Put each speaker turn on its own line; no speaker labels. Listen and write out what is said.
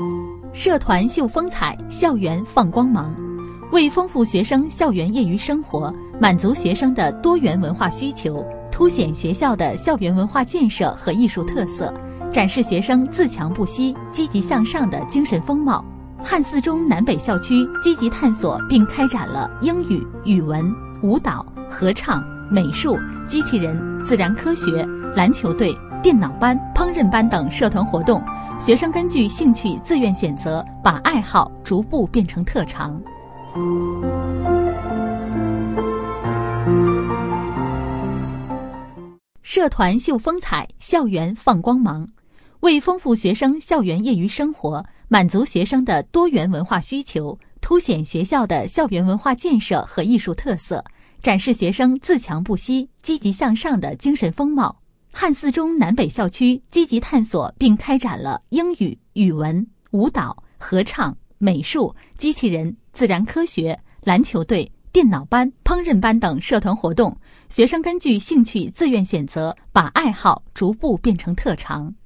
社团秀风采，校园放光芒。为丰富学生校园业余生活，满足学生的多元文化需求，凸显学校的校园文化建设和艺术特色，展示学生自强不息、积极向上的精神风貌。汉四中南北校区积极探索并开展了英语、语文、舞蹈、合唱、美术、机器人、自然科学、篮球队、电脑班、烹饪班等社团活动，学生根据兴趣自愿选择，把爱好逐步变成特长。社团秀风采，校园放光芒。为丰富学生校园业余生活，满足学生的多元文化需求，凸显学校的校园文化建设和艺术特色，展示学生自强不息、积极向上的精神风貌。汉四中南北校区积极探索并开展了英语、语文、舞蹈、合唱、美术、机器人、自然科学、篮球队、电脑班、烹饪班等社团活动，学生根据兴趣自愿选择，把爱好逐步变成特长。